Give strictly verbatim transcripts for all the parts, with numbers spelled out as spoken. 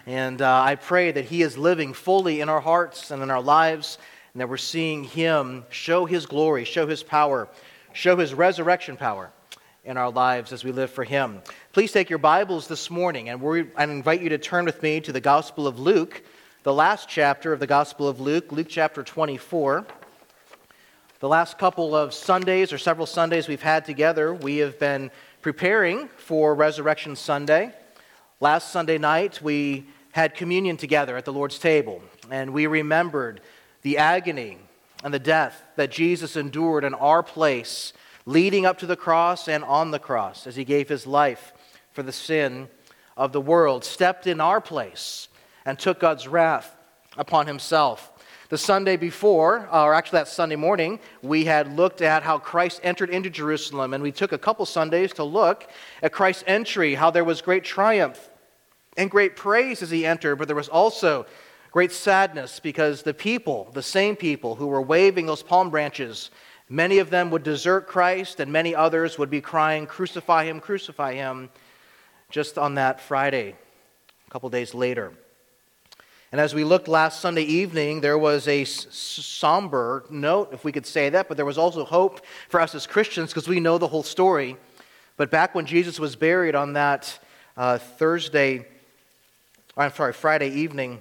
And uh, I pray that He is living fully in our hearts and in our lives, and that we're seeing Him show His glory, show His power, show His resurrection power in our lives as we live for Him. Please take your Bibles this morning, and we I invite you to turn with me to the Gospel of Luke, the last chapter of the Gospel of Luke, Luke chapter twenty-four. The last couple of Sundays, or several Sundays we've had together, we have been preparing for Resurrection Sunday. Last Sunday night, we had communion together at the Lord's table, and we remembered the agony and the death that Jesus endured in our place, leading up to the cross and on the cross, as He gave His life for the sin of the world, stepped in our place, and took God's wrath upon Himself. The Sunday before, or actually that Sunday morning, we had looked at how Christ entered into Jerusalem, and we took a couple Sundays to look at Christ's entry, how there was great triumph and great praise as He entered, but there was also great sadness because the people, the same people who were waving those palm branches, many of them would desert Christ, and many others would be crying, "Crucify Him, crucify Him," just on that Friday, a couple days later. And as we looked last Sunday evening, there was a somber note, if we could say that, but there was also hope for us as Christians because we know the whole story. But back when Jesus was buried on that uh, Thursday, or I'm sorry, Friday evening,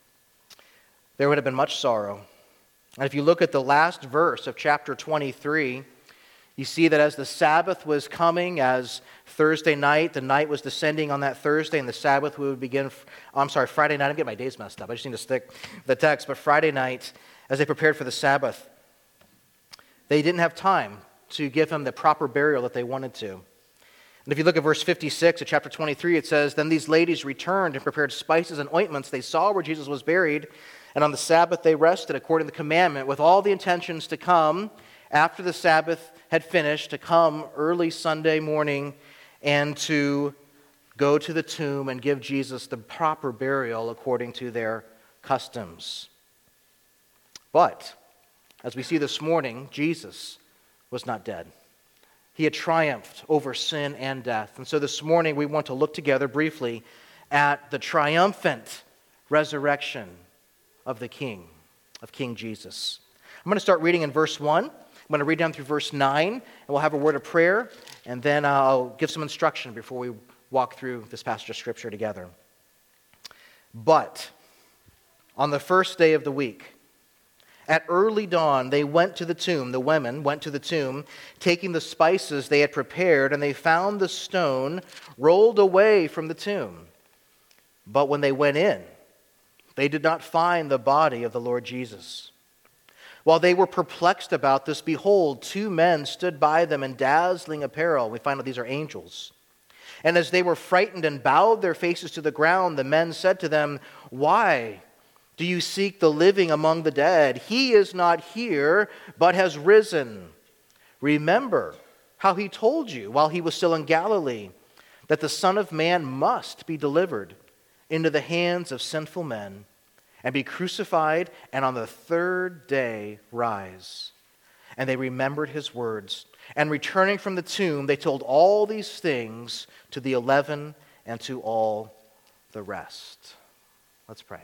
there would have been much sorrow. And if you look at the last verse of chapter twenty-three, you see that as the Sabbath was coming, as Thursday night, the night was descending on that Thursday, and the Sabbath would begin, oh, I'm sorry, Friday night, I'm getting my days messed up, I just need to stick the text, but Friday night, as they prepared for the Sabbath, they didn't have time to give Him the proper burial that they wanted to. And if you look at verse fifty-six of chapter twenty-three, it says, "Then these ladies returned and prepared spices and ointments. They saw where Jesus was buried, and on the Sabbath they rested according to the commandment, with all the intentions to come after the Sabbath had finished, to come early Sunday morning and to go to the tomb and give Jesus the proper burial according to their customs." But, as we see this morning, Jesus was not dead. He had triumphed over sin and death. And so this morning we want to look together briefly at the triumphant resurrection of the King, of King Jesus. I'm going to start reading in verse one. I'm going to read down through verse nine, and we'll have a word of prayer, and then I'll give some instruction before we walk through this passage of Scripture together. "But on the first day of the week, at early dawn, they went to the tomb," the women went to the tomb, "taking the spices they had prepared, and they found the stone rolled away from the tomb. But when they went in, they did not find the body of the Lord Jesus. While they were perplexed about this, behold, two men stood by them in dazzling apparel." We find out these are angels. "And as they were frightened and bowed their faces to the ground, the men said to them, 'Why do you seek the living among the dead? He is not here, but has risen. Remember how He told you while He was still in Galilee, that the Son of Man must be delivered into the hands of sinful men, and be crucified, and on the third day rise.' And they remembered His words. And returning from the tomb, they told all these things to the eleven and to all the rest." Let's pray.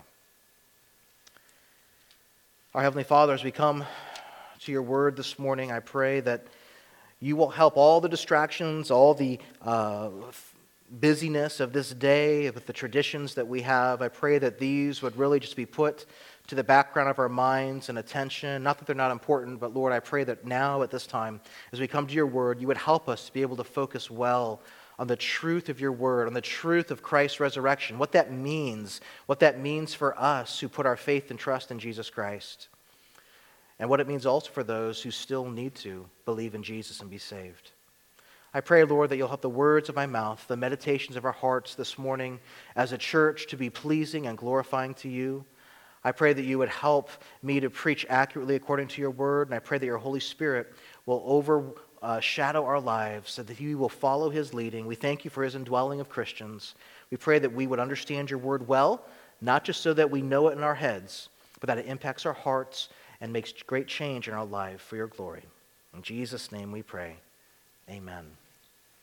Our Heavenly Father, as we come to Your word this morning, I pray that You will help all the distractions, all the uh, busyness of this day, with the traditions that we have. I pray that these would really just be put to the background of our minds and attention. Not that they're not important, but Lord, I pray that now at this time, as we come to Your word, You would help us to be able to focus well on the truth of Your word, on the truth of Christ's resurrection, what that means, what that means for us who put our faith and trust in Jesus Christ, and what it means also for those who still need to believe in Jesus and be saved. I pray, Lord, that You'll help the words of my mouth, the meditations of our hearts this morning as a church to be pleasing and glorifying to You. I pray that You would help me to preach accurately according to Your word, and I pray that Your Holy Spirit will overshadow our lives, so that He will follow His leading. We thank You for His indwelling of Christians. We pray that we would understand Your word well, not just so that we know it in our heads, but that it impacts our hearts and makes great change in our life for Your glory. In Jesus' name we pray. Amen.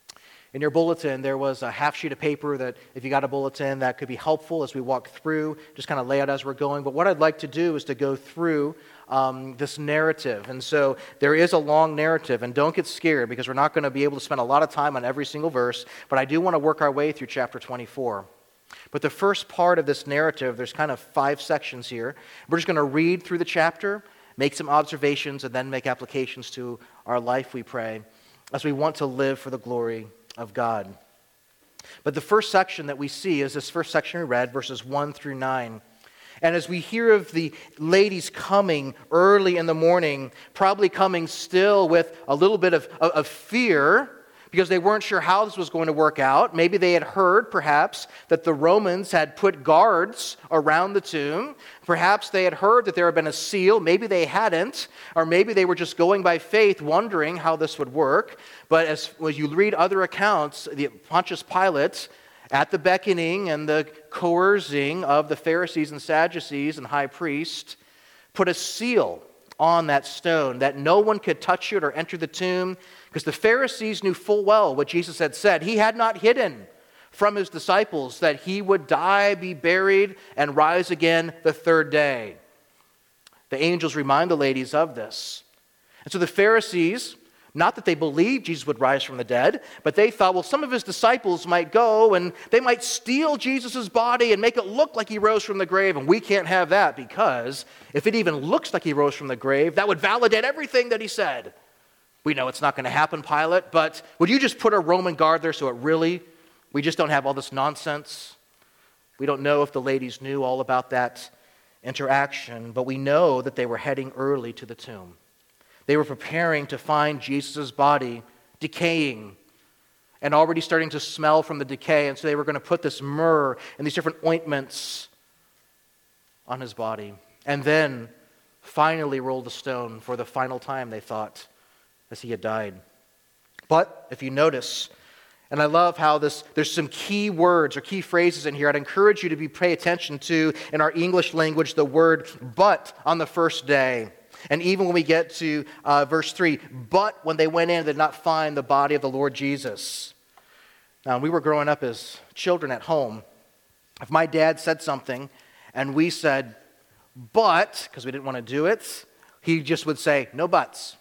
In your bulletin, there was a half sheet of paper that, if you got a bulletin, that could be helpful as we walk through, just kind of lay out as we're going. But what I'd like to do is to go through um, this narrative. And so there is a long narrative, and don't get scared because we're not going to be able to spend a lot of time on every single verse, but I do want to work our way through chapter twenty-four. But the first part of this narrative, there's kind of five sections here. We're just going to read through the chapter, make some observations, and then make applications to our life, we pray, as we want to live for the glory of God. But the first section that we see is this first section we read, verses one through nine. And as we hear of the ladies coming early in the morning, probably coming still with a little bit of, of, of fear, because they weren't sure how this was going to work out. Maybe they had heard, perhaps, that the Romans had put guards around the tomb. Perhaps they had heard that there had been a seal. Maybe they hadn't. Or maybe they were just going by faith, wondering how this would work. But as, as you read other accounts, the Pontius Pilate, at the beckoning and the coercing of the Pharisees and Sadducees and high priest, put a seal on that stone, that no one could touch it or enter the tomb, because the Pharisees knew full well what Jesus had said. He had not hidden from his disciples that he would die, be buried, and rise again the third day. The angels remind the ladies of this. And so the Pharisees, not that they believed Jesus would rise from the dead, but they thought, well, some of his disciples might go and they might steal Jesus' body and make it look like he rose from the grave, and we can't have that, because if it even looks like he rose from the grave, that would validate everything that he said. We know it's not going to happen, Pilate, but would you just put a Roman guard there so it really, we just don't have all this nonsense? We don't know if the ladies knew all about that interaction, but we know that they were heading early to the tomb. They were preparing to find Jesus' body decaying and already starting to smell from the decay, and so they were going to put this myrrh and these different ointments on his body, and then finally roll the stone for the final time, they thought, as he had died. But if you notice, and I love how this, there's some key words or key phrases in here. I'd encourage you to be pay attention to, in our English language, the word but on the first day. And even when we get to uh, verse three, but when they went in, they did not find the body of the Lord Jesus. Now, when we were growing up as children at home, if my dad said something and we said, but, because we didn't want to do it, he just would say, no buts.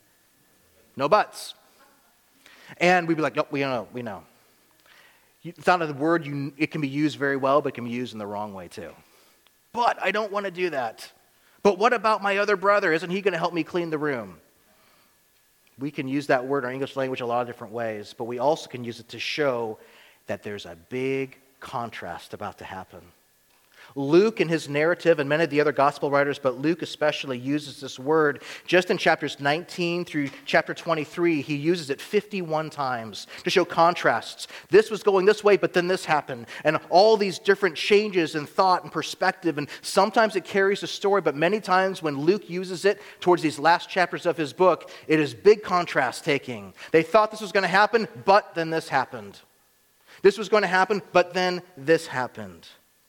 No buts. And we'd be like, nope, we know, we know. It's not a word, you, it can be used very well, but it can be used in the wrong way too. But I don't want to do that. But what about my other brother? Isn't he going to help me clean the room? We can use that word in our English language a lot of different ways, but we also can use it to show that there's a big contrast about to happen. Luke in his narrative, and many of the other gospel writers, but Luke especially, uses this word just in chapters nineteen through chapter twenty-three. He uses it fifty-one times to show contrasts. This was going this way, but then this happened. And all these different changes in thought and perspective. And sometimes it carries a story, but many times when Luke uses it towards these last chapters of his book, it is big contrast taking. They thought this was going to happen, but then this happened. This was going to happen, but then this happened.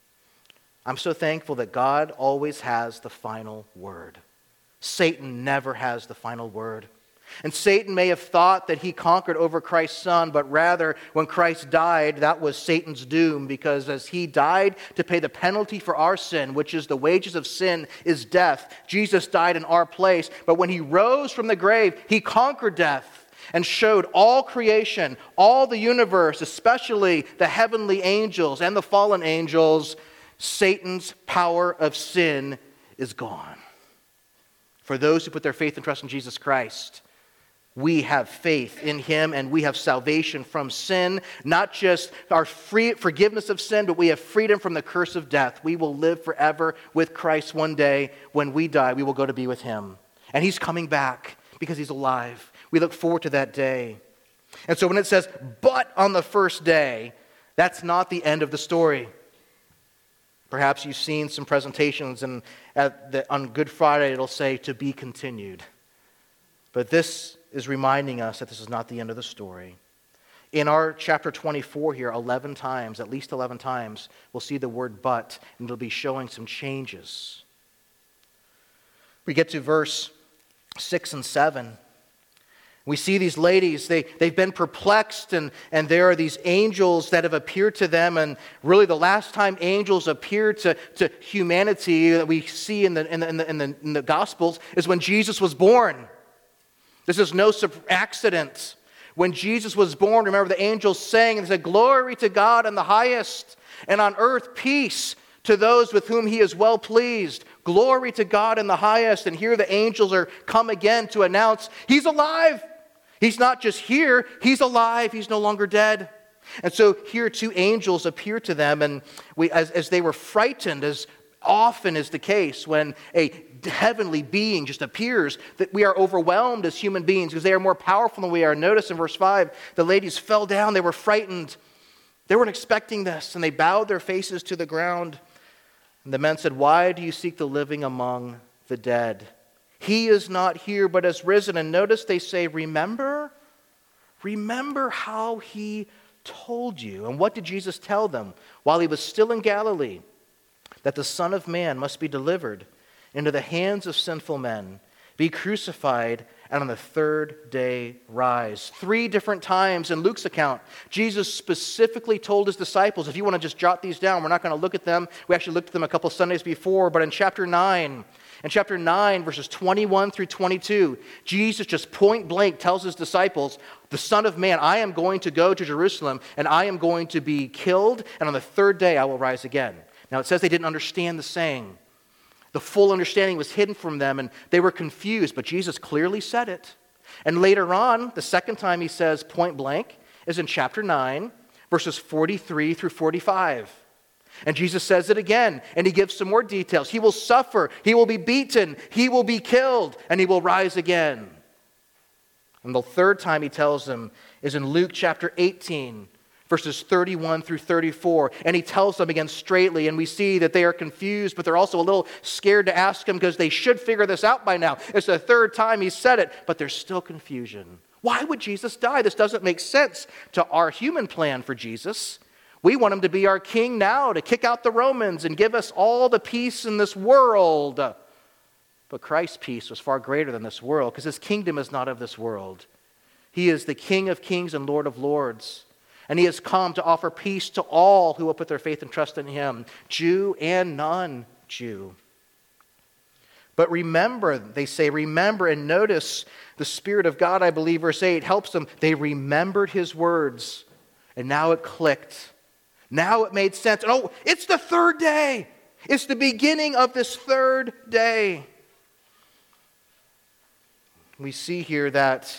I'm so thankful that God always has the final word. Satan never has the final word. And Satan may have thought that he conquered over Christ's Son, but rather, when Christ died, that was Satan's doom, because as he died to pay the penalty for our sin, which is the wages of sin is death, Jesus died in our place. But when he rose from the grave, he conquered death and showed all creation, all the universe, especially the heavenly angels and the fallen angels, Satan's power of sin is gone. For those who put their faith and trust in Jesus Christ, we have faith in him and we have salvation from sin, not just our free forgiveness of sin, but we have freedom from the curse of death. We will live forever with Christ one day. When we die, we will go to be with him. And he's coming back because he's alive. We look forward to that day. And so when it says, but on the first day, that's not the end of the story. Perhaps you've seen some presentations, and at the, on Good Friday it'll say, to be continued. But this is reminding us that this is not the end of the story. In our chapter twenty-four here, eleven times, at least eleven times, we'll see the word but, and it'll be showing some changes. We get to verse six and seven. We see these ladies, they, they've been perplexed, and, and there are these angels that have appeared to them. And really the last time angels appeared to, to humanity that we see in the, in, the, in, the, in, the, in the Gospels is when Jesus was born. This is no accident. When Jesus was born, remember the angels sang and said, "Glory to God in the highest, and on earth peace to those with whom he is well pleased." Glory to God in the highest. And here the angels are come again to announce he's alive. He's not just here, he's alive. He's no longer dead. And so here two angels appear to them, and we, as, as they were frightened, as often is the case when a heavenly being just appears, that we are overwhelmed as human beings because they are more powerful than we are. Notice in verse five, the ladies fell down, they were frightened. They weren't expecting this, and they bowed their faces to the ground. And the men said, "Why do you seek the living among the dead? He is not here, but has risen." And notice they say, "Remember, remember how he told you." And what did Jesus tell them while he was still in Galilee? That the Son of Man must be delivered into the hands of sinful men, be crucified, and on the third day rise. Three different times in Luke's account, Jesus specifically told his disciples, if you want to just jot these down, we're not going to look at them. We actually looked at them a couple Sundays before, but in chapter nine, in chapter nine, verses twenty-one through twenty-two, Jesus just point blank tells his disciples, the Son of Man, I am going to go to Jerusalem, and I am going to be killed, and on the third day I will rise again. Now it says they didn't understand the saying. The full understanding was hidden from them, and they were confused, but Jesus clearly said it. And later on, the second time he says point blank is in chapter nine, verses forty-three through forty-five. And Jesus says it again, and he gives some more details. He will suffer, he will be beaten, he will be killed, and he will rise again. And the third time he tells them is in Luke chapter eighteen, verses thirty-one through thirty-four. And he tells them again straightly, and we see that they are confused, but they're also a little scared to ask him because they should figure this out by now. It's the third time he said it, but there's still confusion. Why would Jesus die? This doesn't make sense to our human plan for Jesus. We want him to be our king now, to kick out the Romans and give us all the peace in this world. But Christ's peace was far greater than this world because his kingdom is not of this world. He is the King of kings and Lord of lords. And he has come to offer peace to all who will put their faith and trust in him, Jew and non-Jew. But remember, they say, remember and notice the Spirit of God, I believe, verse eight, helps them. They remembered his words, and now it clicked. Now it made sense. And oh, it's the third day. It's the beginning of this third day. We see here that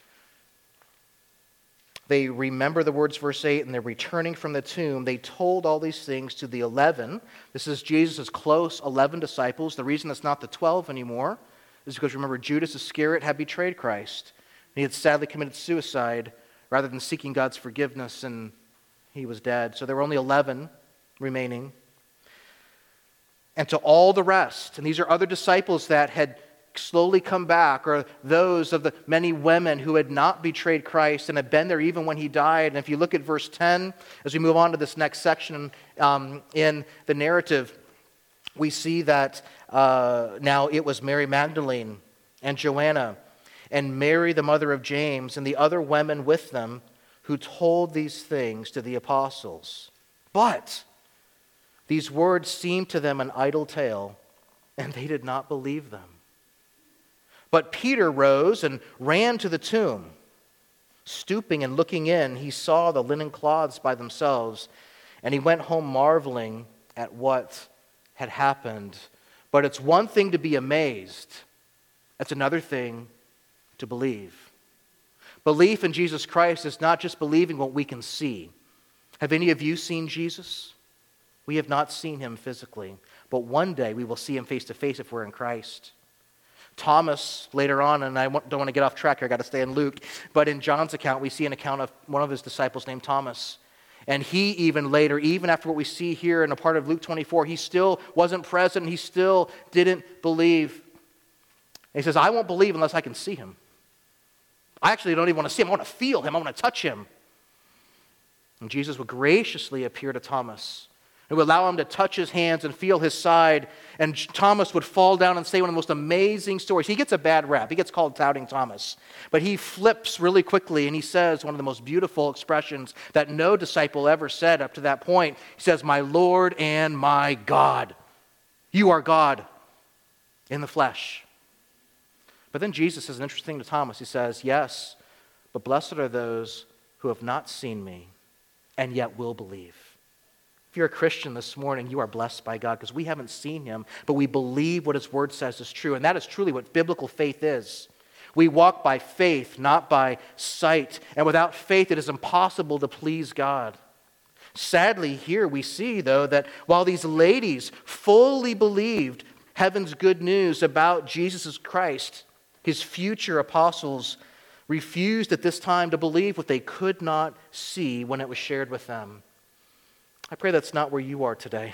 they remember the words, verse eight, and they're returning from the tomb. They told all these things to the eleven. This is Jesus' close eleven disciples. The reason it's not the twelve anymore is because, remember, Judas Iscariot had betrayed Christ. He had sadly committed suicide rather than seeking God's forgiveness, and he was dead. So there were only eleven remaining. And to all the rest, and these are other disciples that had slowly come back, or those of the many women who had not betrayed Christ and had been there even when he died. And if you look at verse ten, as we move on to this next section um, in the narrative, we see that uh, now it was Mary Magdalene and Joanna and Mary, the mother of James, and the other women with them who told these things to the apostles. But these words seemed to them an idle tale, and they did not believe them. But Peter rose and ran to the tomb. Stooping and looking in, he saw the linen cloths by themselves, and he went home marveling at what had happened. But it's one thing to be amazed. It's another thing to believe. Belief in Jesus Christ is not just believing what we can see. Have any of you seen Jesus? We have not seen him physically, but one day we will see him face to face if we're in Christ. Thomas, later on, and I don't want to get off track here, I've got to stay in Luke, but in John's account we see an account of one of his disciples named Thomas. And he even later, even after what we see here in a part of Luke twenty-four, he still wasn't present, he still didn't believe. And he says, I won't believe unless I can see him. I actually don't even want to see him, I want to feel him, I want to touch him. And Jesus would graciously appear to Thomas, It would allow him to touch his hands and feel his side. And Thomas would fall down and say one of the most amazing stories. He gets a bad rap. He gets called Doubting Thomas. But he flips really quickly and he says one of the most beautiful expressions that no disciple ever said up to that point. He says, "My Lord and my God." You are God in the flesh. But then Jesus says an interesting thing to Thomas. He says, "Yes, but blessed are those who have not seen me and yet will believe." If you're a Christian this morning, you are blessed by God because we haven't seen him, but we believe what his word says is true. And that is truly what biblical faith is. We walk by faith, not by sight. And without faith, it is impossible to please God. Sadly, here we see, though, that while these ladies fully believed heaven's good news about Jesus Christ, his future apostles refused at this time to believe what they could not see when it was shared with them. I pray that's not where you are today.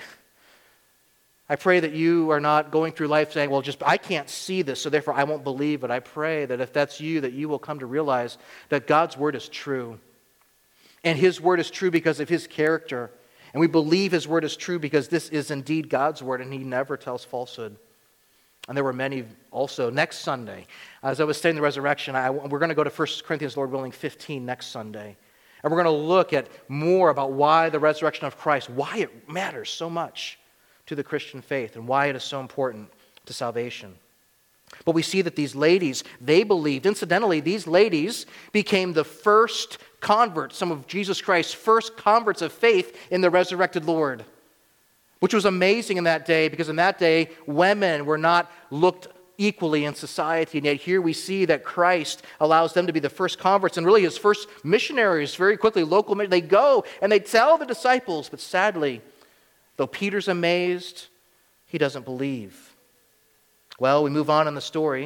I pray that you are not going through life saying, well, just I can't see this, so therefore I won't believe it. I pray that if that's you, that you will come to realize that God's word is true. And his word is true because of his character. And we believe his word is true because this is indeed God's word, and he never tells falsehood. And there were many also. Next Sunday, as I was studying the resurrection, I, we're going to go to First Corinthians, Lord willing, fifteen next Sunday. And we're going to look at more about why the resurrection of Christ, why it matters so much to the Christian faith and why it is so important to salvation. But we see that these ladies, they believed. Incidentally, these ladies became the first converts, some of Jesus Christ's first converts of faith in the resurrected Lord, which was amazing in that day because in that day, women were not looked equally in society. And yet here we see that Christ allows them to be the first converts and really his first missionaries very quickly, local, they go and they tell the disciples, but sadly, though Peter's amazed, he doesn't believe. Well, we move on in the story.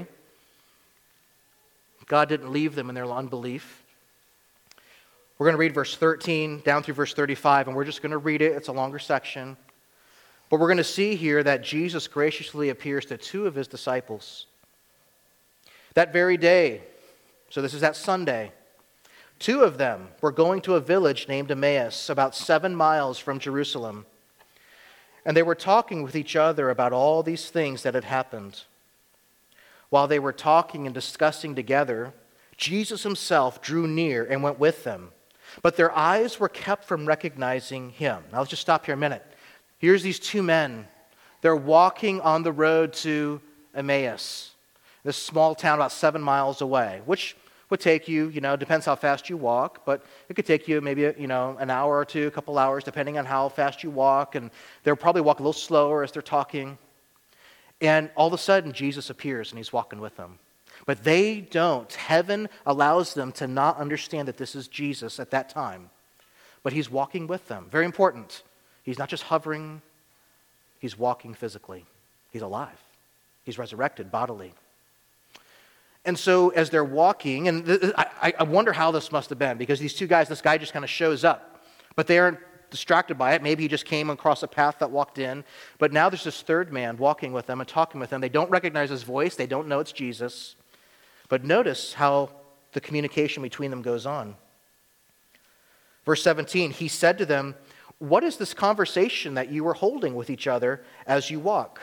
God didn't leave them in their unbelief. We're going to read verse thirteen down through verse thirty-five, and we're just going to read it. It's a longer section. But we're going to see here that Jesus graciously appears to two of his disciples. That very day, so this is that Sunday, two of them were going to a village named Emmaus, about seven miles from Jerusalem. And they were talking with each other about all these things that had happened. While they were talking and discussing together, Jesus himself drew near and went with them. But their eyes were kept from recognizing him. Now let's just stop here a minute. Here's these two men. They're walking on the road to Emmaus, this small town about seven miles away, which would take you, you know, depends how fast you walk, but it could take you maybe, you know, an hour or two, a couple hours, depending on how fast you walk, and they'll probably walk a little slower as they're talking. And all of a sudden, Jesus appears, and he's walking with them. But they don't. Heaven allows them to not understand that this is Jesus at that time. But he's walking with them. Very important. He's not just hovering. He's walking physically. He's alive. He's resurrected bodily. And so as they're walking, and th- I, I wonder how this must have been, because these two guys, this guy just kind of shows up. But they aren't distracted by it. Maybe he just came across a path that walked in. But now there's this third man walking with them and talking with them. They don't recognize his voice. They don't know it's Jesus. But notice how the communication between them goes on. Verse seventeen, he said to them, "What is this conversation that you are holding with each other as you walk?"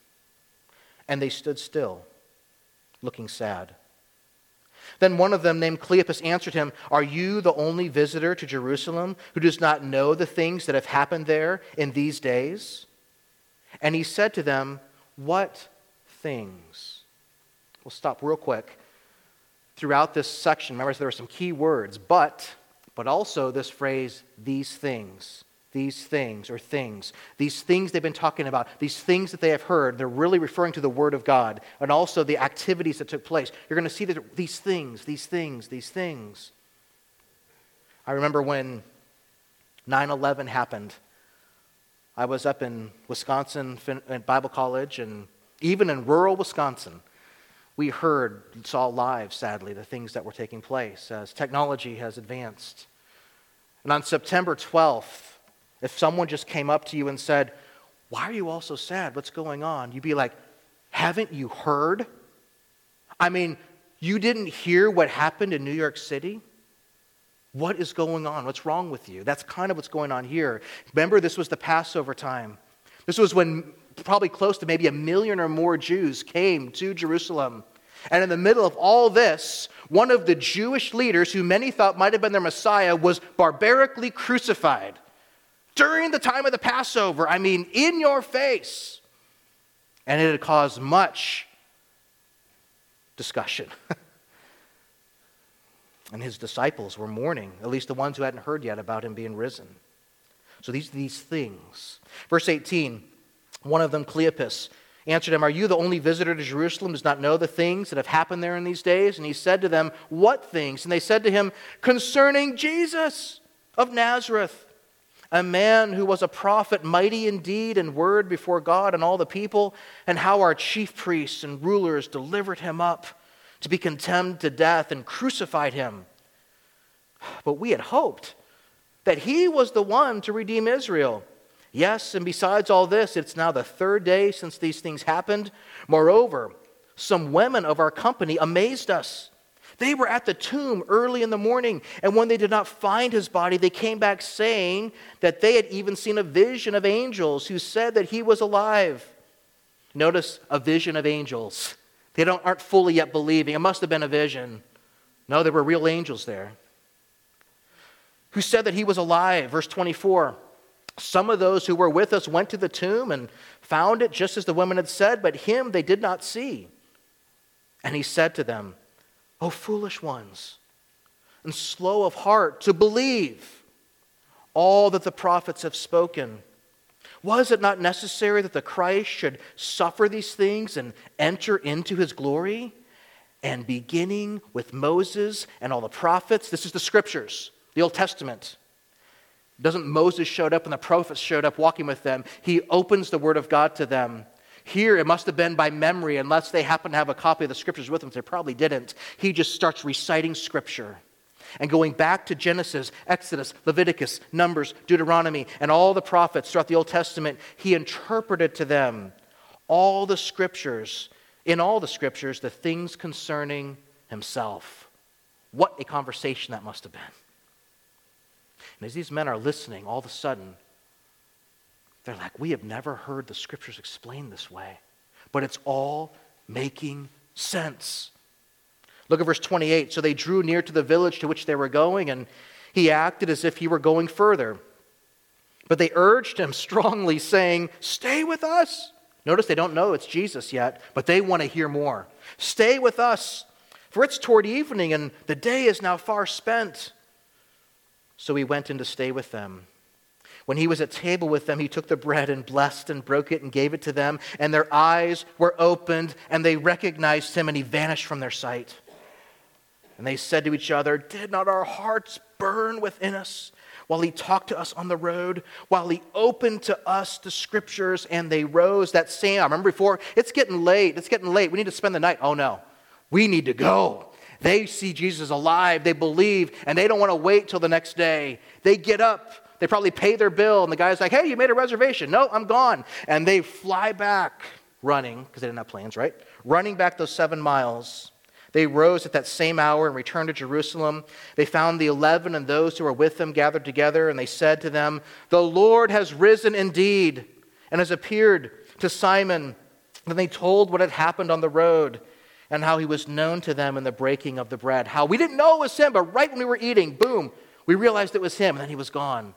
And they stood still, looking sad. Then one of them, named Cleopas, answered him, "Are you the only visitor to Jerusalem who does not know the things that have happened there in these days?" And he said to them, "What things?" We'll stop real quick. Throughout this section, remember there were some key words, but, but also this phrase, these things. These things or things. These things they've been talking about. These things that they have heard. They're really referring to the Word of God. And also the activities that took place. You're going to see that these things, these things, these things. I remember when nine eleven happened. I was up in Wisconsin at Bible College, and even in rural Wisconsin, we heard, saw live, sadly, the things that were taking place as technology has advanced. And on September twelfth, if someone just came up to you and said, "Why are you all so sad? What's going on?" You'd be like, "Haven't you heard? I mean, you didn't hear what happened in New York City?" What is going on? What's wrong with you? That's kind of what's going on here. Remember, this was the Passover time. This was when probably close to maybe a million or more Jews came to Jerusalem. And in the middle of all this, one of the Jewish leaders, who many thought might have been their Messiah, was barbarically crucified during the time of the Passover. I mean, in your face. And it had caused much discussion. And his disciples were mourning, at least the ones who hadn't heard yet about him being risen. So these these things. Verse eighteen, one of them, Cleopas, answered him, "Are you the only visitor to Jerusalem who does not know the things that have happened there in these days?" And he said to them, "What things?" And they said to him, "Concerning Jesus of Nazareth, a man who was a prophet, mighty in deed and word before God and all the people, and how our chief priests and rulers delivered him up to be condemned to death and crucified him. But we had hoped that he was the one to redeem Israel. Yes, and besides all this, it's now the third day since these things happened. Moreover, some women of our company amazed us. They were at the tomb early in the morning, and when they did not find his body, they came back saying that they had even seen a vision of angels who said that he was alive." Notice, a vision of angels. They don't, aren't fully yet believing. It must have been a vision. No, there were real angels there. Who said that he was alive. Verse twenty-four. Some of those who were with us went to the tomb and found it just as the women had said, but him they did not see. And he said to them, "O foolish ones, and slow of heart to believe all that the prophets have spoken. Was it not necessary that the Christ should suffer these things and enter into his glory?" And beginning with Moses and all the prophets, this is the scriptures, the Old Testament. Doesn't Moses showed up and the prophets showed up walking with them? He opens the word of God to them. Here, it must have been by memory, unless they happen to have a copy of the scriptures with them. They probably didn't. He just starts reciting scripture and going back to Genesis, Exodus, Leviticus, Numbers, Deuteronomy, and all the prophets throughout the Old Testament. He interpreted to them all the scriptures, in all the scriptures, the things concerning himself. What a conversation that must have been. And as these men are listening, all of a sudden, they're like, we have never heard the scriptures explained this way. But it's all making sense. Look at verse twenty-eight. So they drew near to the village to which they were going, and he acted as if he were going further. But they urged him strongly, saying, "Stay with us." Notice they don't know it's Jesus yet, but they want to hear more. "Stay with us, for it's toward evening, and the day is now far spent." So he went in to stay with them. When he was at table with them, he took the bread and blessed and broke it and gave it to them. And their eyes were opened, and they recognized him, and he vanished from their sight. And they said to each other, "Did not our hearts burn within us while he talked to us on the road, while he opened to us the scriptures?" And they rose that same hour. Remember before, it's getting late, it's getting late. We need to spend the night. Oh no, we need to go. They see Jesus alive, they believe, and they don't want to wait till the next day. They get up, they probably pay their bill, and the guy's like, "Hey, you made a reservation." "No, I'm gone." And they fly back running, because they didn't have planes, right? Running back those seven miles. They rose at that same hour and returned to Jerusalem. They found the eleven and those who were with them gathered together, and they said to them, "The Lord has risen indeed and has appeared to Simon." Then they told what had happened on the road and how he was known to them in the breaking of the bread. How we didn't know it was him, but right when we were eating, boom, we realized it was him, and then he was gone.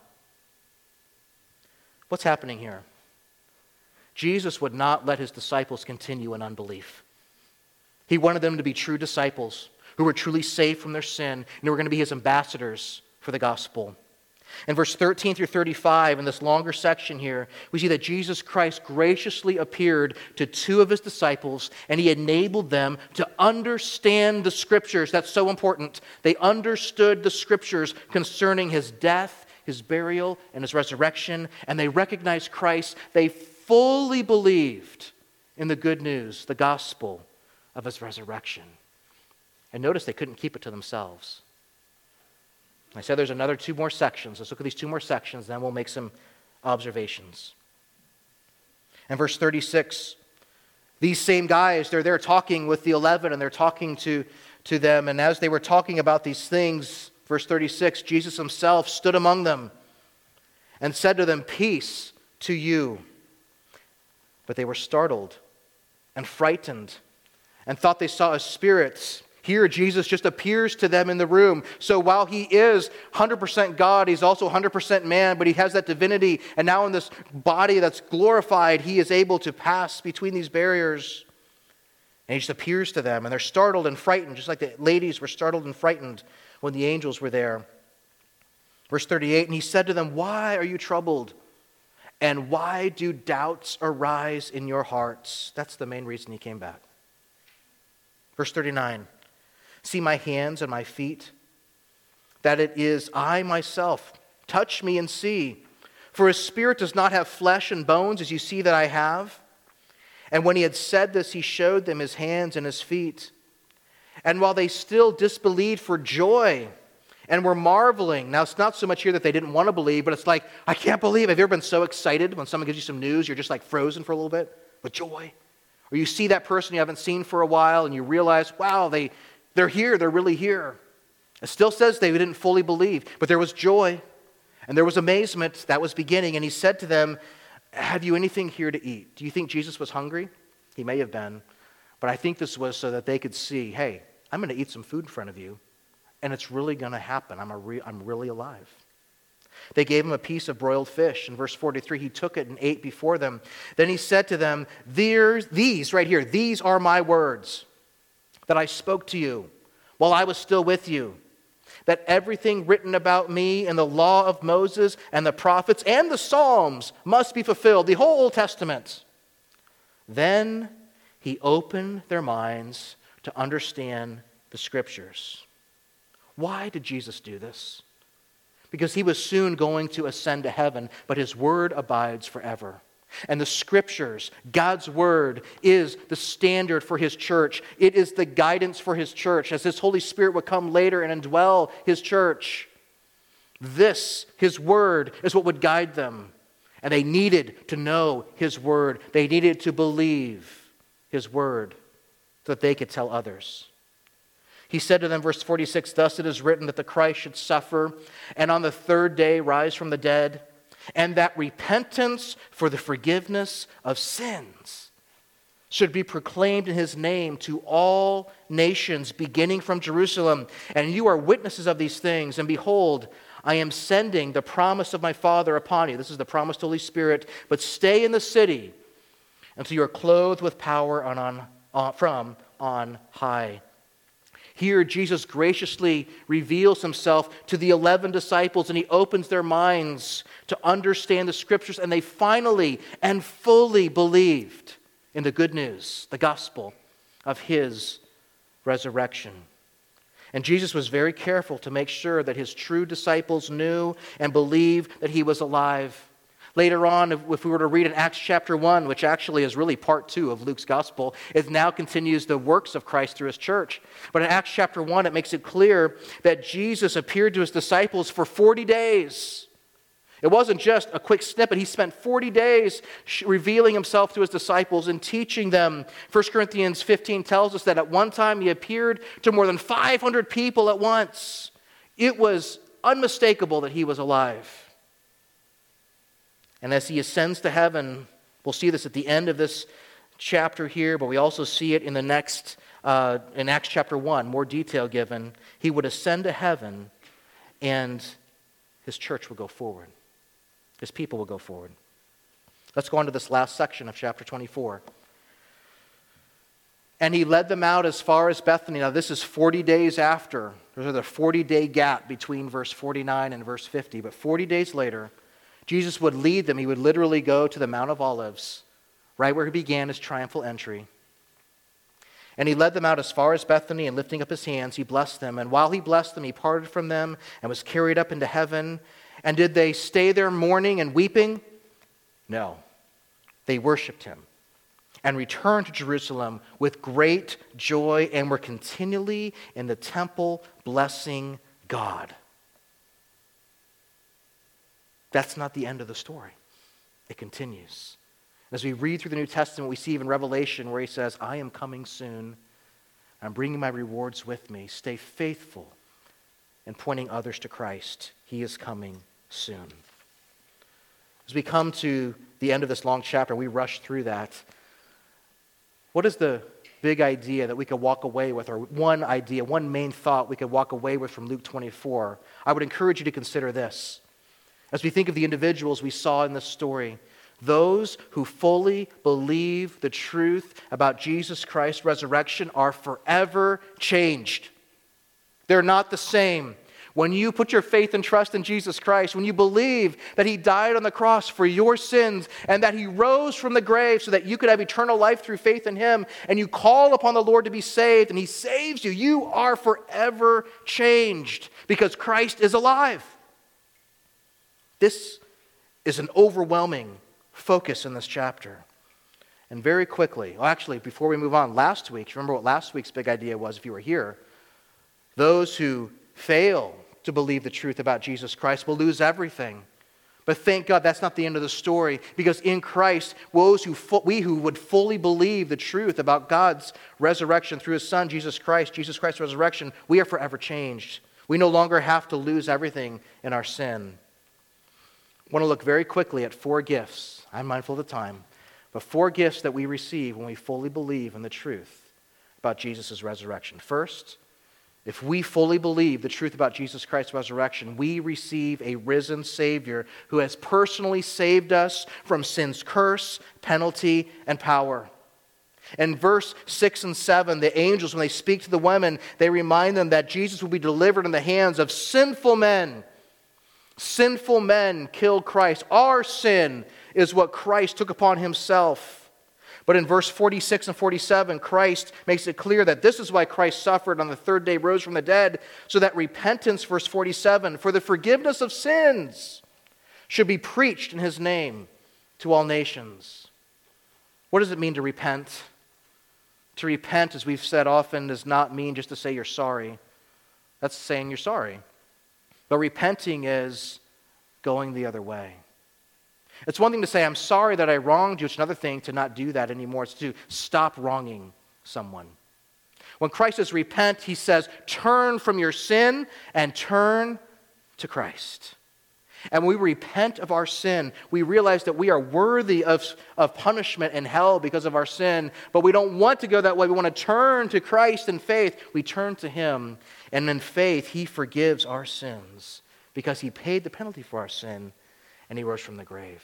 What's happening here? Jesus would not let his disciples continue in unbelief. He wanted them to be true disciples who were truly saved from their sin and who were going to be his ambassadors for the gospel. In verse thirteen through thirty-five, in this longer section here, we see that Jesus Christ graciously appeared to two of his disciples, and he enabled them to understand the scriptures. That's so important. They understood the scriptures concerning his death, his burial, and his resurrection, and they recognized Christ. They fully believed in the good news, the gospel of his resurrection. And notice they couldn't keep it to themselves. I said there's another two more sections. Let's look at these two more sections, then we'll make some observations. In verse thirty-six, these same guys, they're there talking with the eleven, and they're talking to, to them, and as they were talking about these things, Verse thirty-six, Jesus himself stood among them and said to them, "Peace to you." But they were startled and frightened and thought they saw a spirit. Here, Jesus just appears to them in the room. So while he is one hundred percent God, he's also one hundred percent man, but he has that divinity. And now in this body that's glorified, he is able to pass between these barriers. And he just appears to them, and they're startled and frightened, just like the ladies were startled and frightened when the angels were there. Verse thirty-eight, and he said to them, "Why are you troubled? And why do doubts arise in your hearts?" That's the main reason he came back. Verse thirty-nine, "See my hands and my feet, that it is I myself. Touch me and see. For a spirit does not have flesh and bones, as you see that I have." And when he had said this, he showed them his hands and his feet. And while they still disbelieved for joy and were marveling. Now, it's not so much here that they didn't want to believe, but it's like, I can't believe. Have you ever been so excited when someone gives you some news, you're just like frozen for a little bit with joy? Or you see that person you haven't seen for a while and you realize, wow, they, they're here, they're really here. It still says they didn't fully believe, but there was joy and there was amazement. That was beginning. And he said to them, "Have you anything here to eat?" Do you think Jesus was hungry? He may have been, but I think this was so that they could see, hey, I'm going to eat some food in front of you, and it's really going to happen. I'm, a re- I'm really alive. They gave him a piece of broiled fish. In verse forty-three, he took it and ate before them. Then he said to them, There's, these right here, these are my words that I spoke to you while I was still with you, that everything written about me in the law of Moses and the prophets and the Psalms must be fulfilled, the whole Old Testament. Then he opened their minds to understand the Scriptures. Why did Jesus do this? Because he was soon going to ascend to heaven, but his word abides forever. And the Scriptures, God's word, is the standard for his church. It is the guidance for his church as his Holy Spirit would come later and indwell his church. This, his word, is what would guide them. And they needed to know his word. They needed to believe his word so that they could tell others. He said to them, verse forty-six, "Thus it is written that the Christ should suffer and on the third day rise from the dead, and that repentance for the forgiveness of sins should be proclaimed in his name to all nations, beginning from Jerusalem. And you are witnesses of these things. And behold, I am sending the promise of my Father upon you." This is the promised Holy Spirit. "But stay in the city until you are clothed with power on, on, on, from on high." Here, Jesus graciously reveals himself to the eleven disciples, and he opens their minds to understand the Scriptures, and they finally and fully believed in the good news, the gospel of his resurrection. And Jesus was very careful to make sure that his true disciples knew and believed that he was alive. Later on, if we were to read in Acts chapter one, which actually is really part two of Luke's gospel, it now continues the works of Christ through his church. But in Acts chapter one, it makes it clear that Jesus appeared to his disciples for forty days. It wasn't just a quick snippet. He spent forty days revealing himself to his disciples and teaching them. First Corinthians fifteen tells us that at one time he appeared to more than five hundred people at once. It was unmistakable that he was alive. And as he ascends to heaven, we'll see this at the end of this chapter here, but we also see it in the next, uh, in Acts chapter one, more detail given. He would ascend to heaven and his church will go forward. His people will go forward. Let's go on to this last section of chapter twenty-four. "And he led them out as far as Bethany." Now this is forty days after. There's a forty-day gap between verse forty-nine and verse fifty, but forty days later, Jesus would lead them. He would literally go to the Mount of Olives, right where he began his triumphal entry. "And he led them out as far as Bethany, and lifting up his hands, he blessed them. And while he blessed them, he parted from them and was carried up into heaven. And did they stay there mourning and weeping? No. They worshiped him and returned to Jerusalem with great joy and were continually in the temple blessing God." That's not the end of the story. It continues. As we read through the New Testament, we see even Revelation where he says, "I am coming soon. I'm bringing my rewards with me. Stay faithful and pointing others to Christ. He is coming soon. As we come to the end of this long chapter, we rush through that. What is the big idea that we could walk away with, or one idea, one main thought we could walk away with from Luke twenty-four? I would encourage you to consider this. As we think of the individuals we saw in this story, those who fully believe the truth about Jesus Christ's resurrection are forever changed. They're not the same. When you put your faith and trust in Jesus Christ, when you believe that He died on the cross for your sins and that He rose from the grave so that you could have eternal life through faith in Him, and you call upon the Lord to be saved and He saves you, you are forever changed because Christ is alive. This is an overwhelming focus in this chapter. And very quickly, well, actually, before we move on, last week, remember what last week's big idea was if you were here? Those who fail to believe the truth about Jesus Christ will lose everything. But thank God that's not the end of the story, because in Christ, those who fu- we who would fully believe the truth about God's resurrection through His Son, Jesus Christ, Jesus Christ's resurrection, we are forever changed. We no longer have to lose everything in our sin. I want to look very quickly at four gifts. I'm mindful of the time, but four gifts that we receive when we fully believe in the truth about Jesus' resurrection. First, if we fully believe the truth about Jesus Christ's resurrection, we receive a risen Savior who has personally saved us from sin's curse, penalty, and power. In verse six and seven, the angels, when they speak to the women, they remind them that Jesus will be delivered in the hands of sinful men. Sinful men killed Christ. Our sin is what Christ took upon Himself. But in verse forty-six and forty-seven, Christ makes it clear that this is why Christ suffered on the third day, rose from the dead, so that repentance, verse forty-seven, for the forgiveness of sins should be preached in His name to all nations. What does it mean to repent? To repent, as we've said often, does not mean just to say you're sorry. That's saying you're sorry. But repenting is going the other way. It's one thing to say, I'm sorry that I wronged you. It's another thing to not do that anymore. It's to stop wronging someone. When Christ says repent, He says turn from your sin and turn to Christ. And when we repent of our sin, we realize that we are worthy of, of punishment in hell because of our sin, but we don't want to go that way. We want to turn to Christ in faith. We turn to Him, and in faith, He forgives our sins because He paid the penalty for our sin, and He rose from the grave.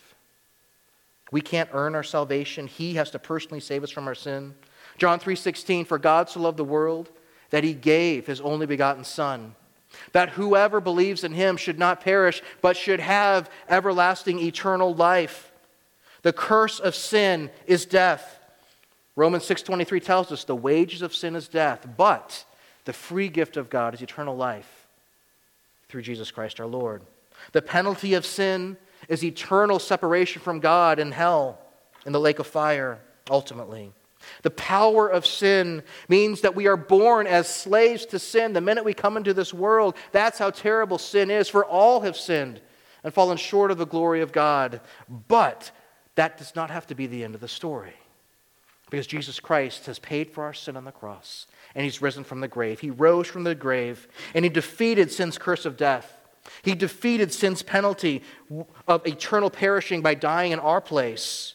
We can't earn our salvation. He has to personally save us from our sin. John three sixteen, for God so loved the world that He gave His only begotten Son, that whoever believes in Him should not perish, but should have everlasting eternal life. The curse of sin is death. Romans six twenty-three tells us the wages of sin is death, but the free gift of God is eternal life through Jesus Christ our Lord. The penalty of sin is eternal separation from God in hell, in the lake of fire, ultimately. The power of sin means that we are born as slaves to sin the minute we come into this world. That's how terrible sin is, for all have sinned and fallen short of the glory of God. But that does not have to be the end of the story, because Jesus Christ has paid for our sin on the cross, and He's risen from the grave. He rose from the grave, and He defeated sin's curse of death. He defeated sin's penalty of eternal perishing by dying in our place.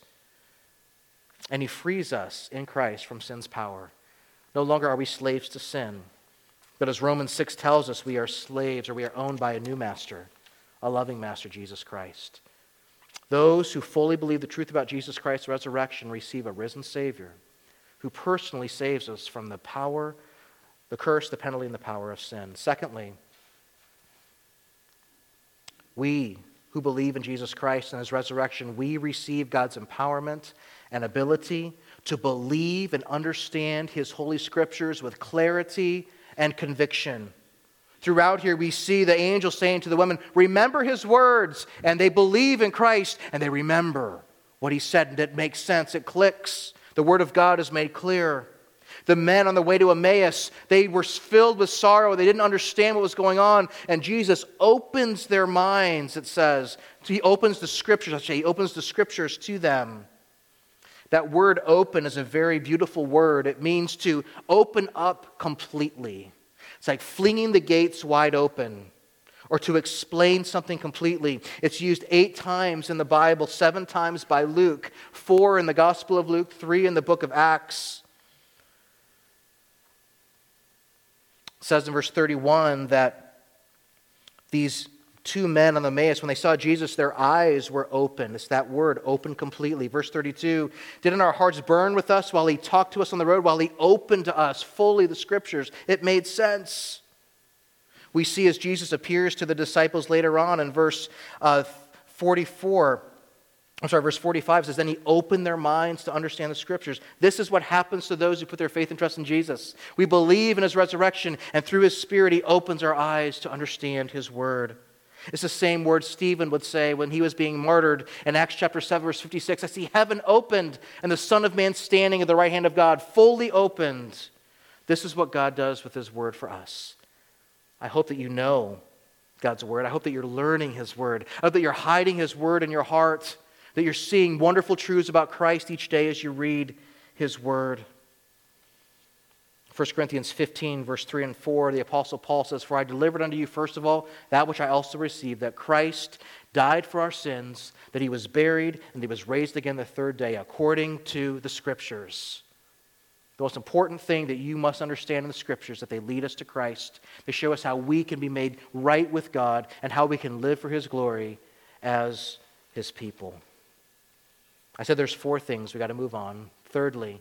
And He frees us in Christ from sin's power. No longer are we slaves to sin, but as Romans six tells us, we are slaves, or we are owned by a new master, a loving master, Jesus Christ. Those who fully believe the truth about Jesus Christ's resurrection receive a risen Savior who personally saves us from the power, the curse, the penalty, and the power of sin. Secondly, we who believe in Jesus Christ and His resurrection, we receive God's empowerment and ability to believe and understand His holy scriptures with clarity and conviction. Throughout here, we see the angel saying to the women, remember His words, and they believe in Christ, and they remember what He said, and it makes sense, it clicks. The word of God is made clear. The men on the way to Emmaus, they were filled with sorrow. They didn't understand what was going on. And Jesus opens their minds, it says. He opens the scriptures. I say, He opens the scriptures to them. That word open is a very beautiful word. It means to open up completely. It's like flinging the gates wide open, or to explain something completely. It's used eight times in the Bible, seven times by Luke, four in the Gospel of Luke, three in the book of Acts. It says in verse thirty-one that these two men on the Emmaus, when they saw Jesus, their eyes were open. It's that word, open completely. Verse thirty-two, didn't our hearts burn with us while he talked to us on the road, while he opened to us fully the Scriptures? It made sense. We see as Jesus appears to the disciples later on in verse uh, forty-four, I'm sorry, verse forty-five says, then he opened their minds to understand the Scriptures. This is what happens to those who put their faith and trust in Jesus. We believe in his resurrection, and through his Spirit, he opens our eyes to understand his word. It's the same word Stephen would say when he was being martyred in Acts chapter seven, verse fifty-six. I see heaven opened and the Son of Man standing at the right hand of God, fully opened. This is what God does with his word for us. I hope that you know God's word. I hope that you're learning his word. I hope that you're hiding his word in your heart, that you're seeing wonderful truths about Christ each day as you read his word. First Corinthians fifteen, verse three and four, the Apostle Paul says, for I delivered unto you, first of all, that which I also received, that Christ died for our sins, that he was buried, and he was raised again the third day, according to the Scriptures. The most important thing that you must understand in the Scriptures, that they lead us to Christ. They show us how we can be made right with God and how we can live for his glory as his people. I said there's four things. We've got to move on. Thirdly,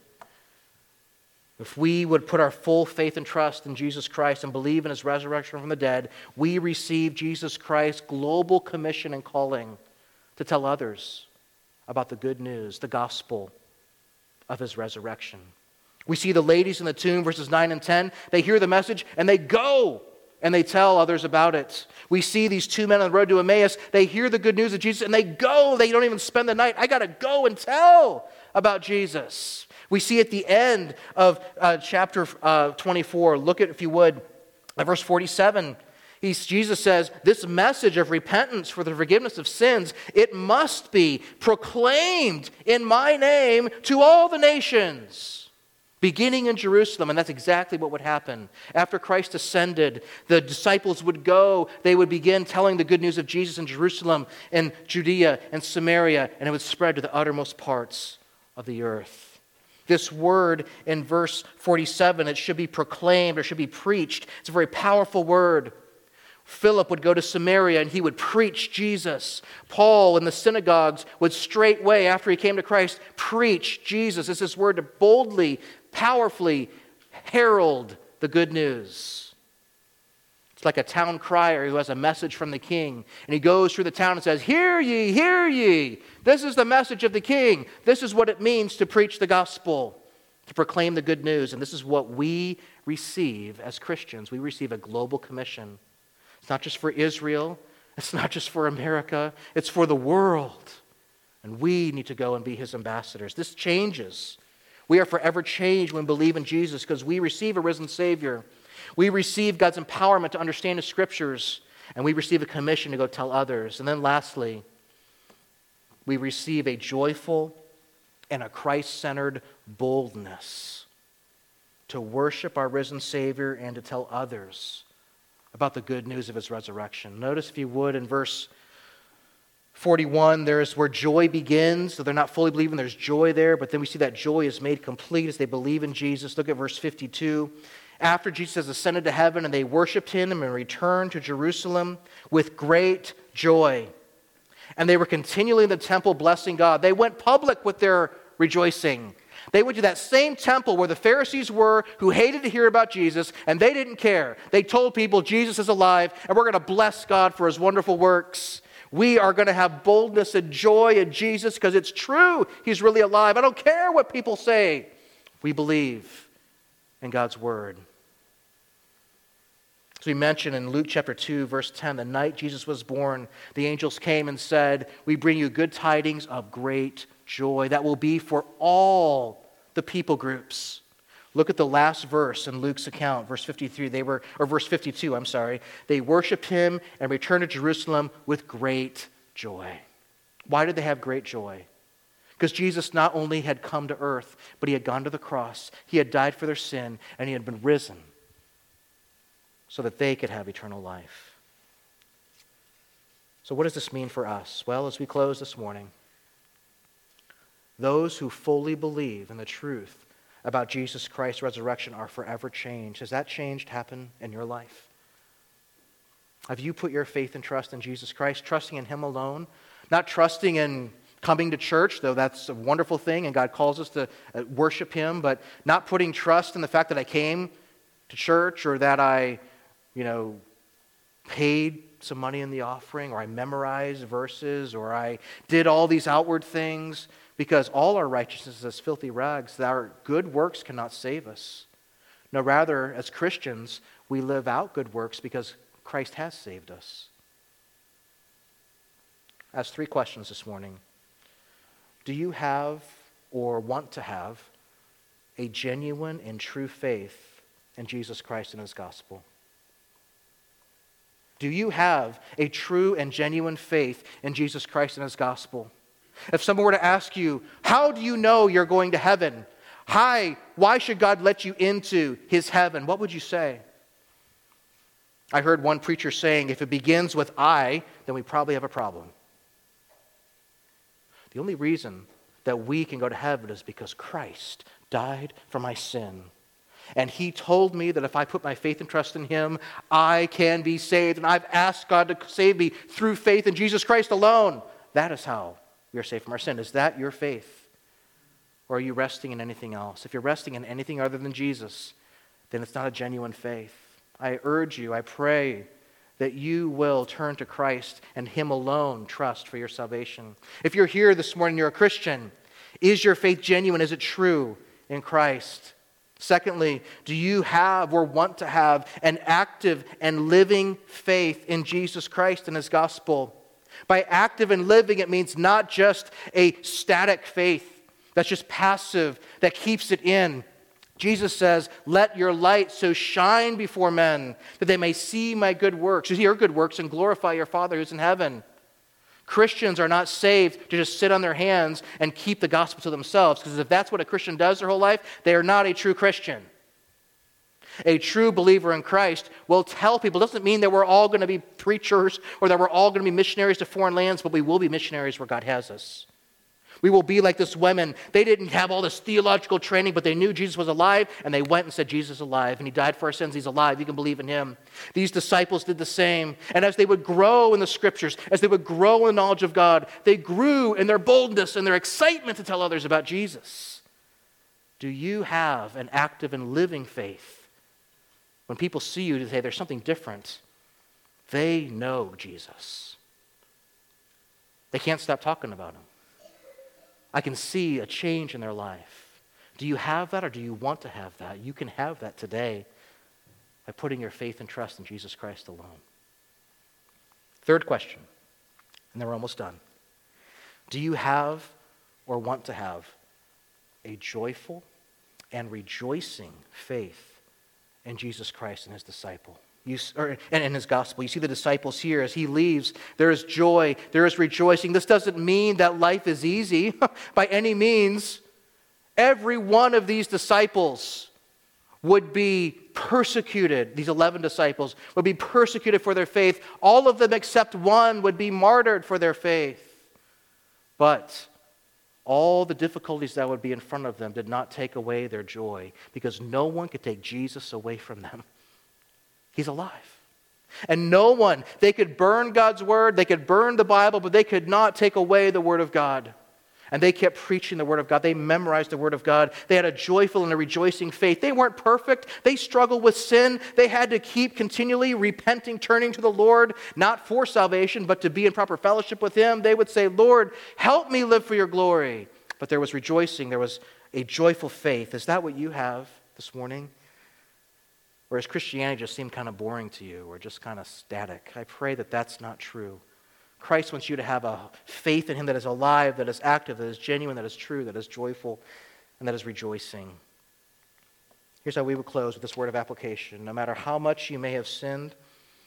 if we would put our full faith and trust in Jesus Christ and believe in his resurrection from the dead, we receive Jesus Christ's global commission and calling to tell others about the good news, the gospel of his resurrection. We see the ladies in the tomb, verses nine and ten. They hear the message and they go and they tell others about it. We see these two men on the road to Emmaus. They hear the good news of Jesus and they go. They don't even spend the night. I got to go and tell about Jesus. We see at the end of uh, chapter uh, twenty-four, look at, if you would, at verse forty-seven. He's, Jesus says, this message of repentance for the forgiveness of sins, it must be proclaimed in my name to all the nations, beginning in Jerusalem. And that's exactly what would happen. After Christ ascended, the disciples would go, they would begin telling the good news of Jesus in Jerusalem and Judea and Samaria, and it would spread to the uttermost parts of the earth. This word in verse forty-seven, it should be proclaimed or should be preached. It's a very powerful word. Philip would go to Samaria and he would preach Jesus. Paul in the synagogues would straightway, after he came to Christ, preach Jesus. It's this word to boldly, powerfully herald the good news. It's like a town crier who has a message from the king. And he goes through the town and says, hear ye, hear ye. This is the message of the king. This is what it means to preach the gospel, to proclaim the good news. And this is what we receive as Christians. We receive a global commission. It's not just for Israel. It's not just for America. It's for the world. And we need to go and be his ambassadors. This changes. We are forever changed when we believe in Jesus because we receive a risen Savior. We receive God's empowerment to understand the Scriptures, and we receive a commission to go tell others. And then lastly, we receive a joyful and a Christ-centered boldness to worship our risen Savior and to tell others about the good news of his resurrection. Notice, if you would, in verse forty-one, there's where joy begins. So they're not fully believing, there's joy there, but then we see that joy is made complete as they believe in Jesus. Look at verse fifty-two. After Jesus has ascended to heaven and they worshiped him and returned to Jerusalem with great joy. And they were continually in the temple blessing God. They went public with their rejoicing. They went to that same temple where the Pharisees were, who hated to hear about Jesus, and they didn't care. They told people Jesus is alive and we're going to bless God for his wonderful works. We are going to have boldness and joy in Jesus because it's true. He's really alive. I don't care what people say. We believe in God's word. As we mentioned in Luke chapter two, verse ten, the night Jesus was born, the angels came and said, we bring you good tidings of great joy that will be for all the people groups. Look at the last verse in Luke's account, verse fifty-three. They were, or verse fifty-two, I'm sorry. They worshiped him and returned to Jerusalem with great joy. Why did they have great joy? Because Jesus not only had come to earth, but he had gone to the cross. He had died for their sin, and he had been risen. so that they could have eternal life. So what does this mean for us? Well, as we close this morning, those who fully believe in the truth about Jesus Christ's resurrection are forever changed. Has that change happened in your life? Have you put your faith and trust in Jesus Christ, trusting in Him alone, not trusting in coming to church, though that's a wonderful thing and God calls us to worship Him, but not putting trust in the fact that I came to church or that I, you know, paid some money in the offering or I memorized verses or I did all these outward things, because all our righteousness is as filthy rags, that our good works cannot save us. No, rather, as Christians, we live out good works because Christ has saved us. I ask three questions this morning. Do you have or want to have a genuine and true faith in Jesus Christ and His gospel? Do you have a true and genuine faith in Jesus Christ and His gospel? If someone were to ask you, how do you know you're going to heaven? Hi, why should God let you into His heaven? What would you say? I heard one preacher saying, if it begins with I, then we probably have a problem. The only reason that we can go to heaven is because Christ died for my sin. And He told me that if I put my faith and trust in Him, I can be saved. And I've asked God to save me through faith in Jesus Christ alone. That is how we are saved from our sin. Is that your faith? Or are you resting in anything else? If you're resting in anything other than Jesus, then it's not a genuine faith. I urge you, I pray that you will turn to Christ and Him alone trust for your salvation. If you're here this morning, you're a Christian, is your faith genuine? Is it true in Christ? Secondly, do you have or want to have an active and living faith in Jesus Christ and His gospel? By active and living, it means not just a static faith that's just passive, that keeps it in. Jesus says, let your light so shine before men that they may see my good works, your good works, and glorify your Father who's in heaven. Christians are not saved to just sit on their hands and keep the gospel to themselves, because if that's what a Christian does their whole life, they are not a true Christian. A true believer in Christ will tell people. It doesn't mean that we're all going to be preachers or that we're all going to be missionaries to foreign lands, but we will be missionaries where God has us. We will be like this woman. They didn't have all this theological training, but they knew Jesus was alive, and they went and said, Jesus is alive, and He died for our sins. He's alive. You can believe in Him. These disciples did the same. And as they would grow in the Scriptures, as they would grow in the knowledge of God, they grew in their boldness and their excitement to tell others about Jesus. Do you have an active and living faith? When people see you, they say there's something different. They know Jesus. They can't stop talking about Him. I can see a change in their life. Do you have that, or do you want to have that? You can have that today by putting your faith and trust in Jesus Christ alone. Third question, and then we're almost done. Do you have or want to have a joyful and rejoicing faith in Jesus Christ and His disciple? You, or, and in His gospel. You see the disciples here as He leaves. There is joy. There is rejoicing. This doesn't mean that life is easy by any means. Every one of these disciples would be persecuted. These eleven disciples would be persecuted for their faith. All of them except one would be martyred for their faith. But all the difficulties that would be in front of them did not take away their joy, because no one could take Jesus away from them. He's alive. And no one, they could burn God's word, they could burn the Bible, but they could not take away the word of God. And they kept preaching the word of God. They memorized the word of God. They had a joyful and a rejoicing faith. They weren't perfect. They struggled with sin. They had to keep continually repenting, turning to the Lord, not for salvation, but to be in proper fellowship with Him. They would say, Lord, help me live for your glory. But there was rejoicing. There was a joyful faith. Is that what you have this morning? Or does Christianity just seem kind of boring to you, or just kind of static? I pray that that's not true. Christ wants you to have a faith in Him that is alive, that is active, that is genuine, that is true, that is joyful, and that is rejoicing. Here's how we would close with this word of application. No matter how much you may have sinned,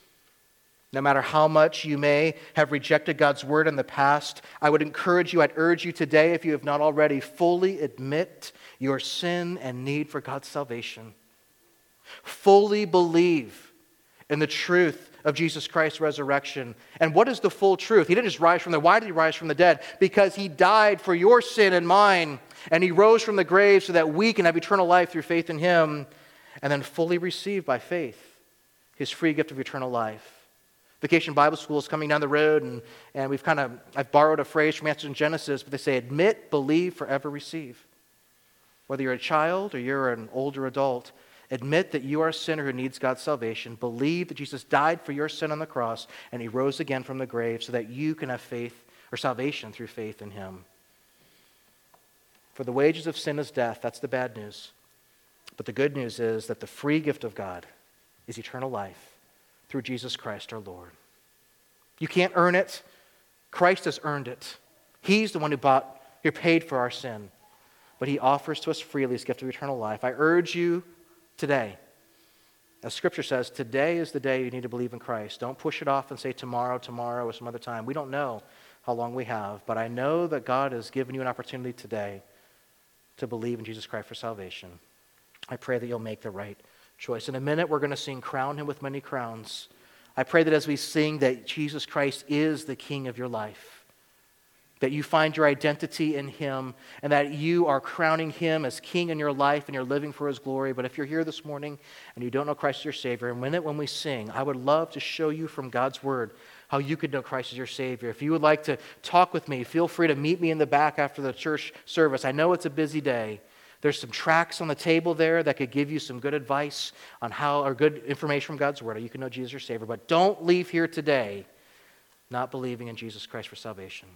no matter how much you may have rejected God's word in the past, I would encourage you, I'd urge you today, if you have not already, fully admit your sin and need for God's salvation. Fully believe in the truth of Jesus Christ's resurrection. And what is the full truth? He didn't just rise from the dead. Why did he rise from the dead? Because he died for your sin and mine, and he rose from the grave so that we can have eternal life through faith in him, and then fully receive by faith his free gift of eternal life. Vacation Bible School is coming down the road, and, and we've kind of, I've borrowed a phrase from Answers in Genesis, but they say, admit, believe, forever receive. Whether you're a child or you're an older adult, admit that you are a sinner who needs God's salvation. Believe that Jesus died for your sin on the cross, and he rose again from the grave so that you can have faith or salvation through faith in him. For the wages of sin is death. That's the bad news. But the good news is that the free gift of God is eternal life through Jesus Christ our Lord. You can't earn it. Christ has earned it. He's the one who bought, who paid for our sin. But he offers to us freely his gift of eternal life. I urge you today, as Scripture says, today is the day you need to believe in Christ. Don't push it off and say tomorrow, tomorrow, or some other time. We don't know how long we have, but I know that God has given you an opportunity today to believe in Jesus Christ for salvation. I pray that you'll make the right choice. In a minute, we're going to sing Crown Him with Many Crowns. I pray that as we sing that Jesus Christ is the King of your life, that you find your identity in him, and that you are crowning him as King in your life and you're living for his glory. But if you're here this morning and you don't know Christ as your Savior, in a minute when we sing, I would love to show you from God's Word how you could know Christ as your Savior. If you would like to talk with me, feel free to meet me in the back after the church service. I know it's a busy day. There's some tracts on the table there that could give you some good advice on how, or good information from God's Word, how you can know Jesus as your Savior. But don't leave here today not believing in Jesus Christ for salvation.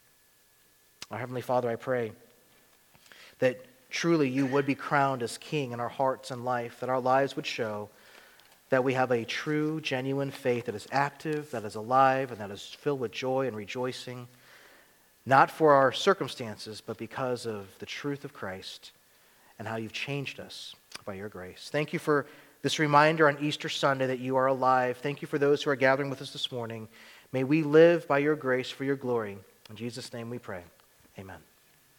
Our Heavenly Father, I pray that truly you would be crowned as King in our hearts and life, that our lives would show that we have a true, genuine faith that is active, that is alive, and that is filled with joy and rejoicing, not for our circumstances, but because of the truth of Christ and how you've changed us by your grace. Thank you for this reminder on Easter Sunday that you are alive. Thank you for those who are gathering with us this morning. May we live by your grace for your glory. In Jesus' name we pray. Amen.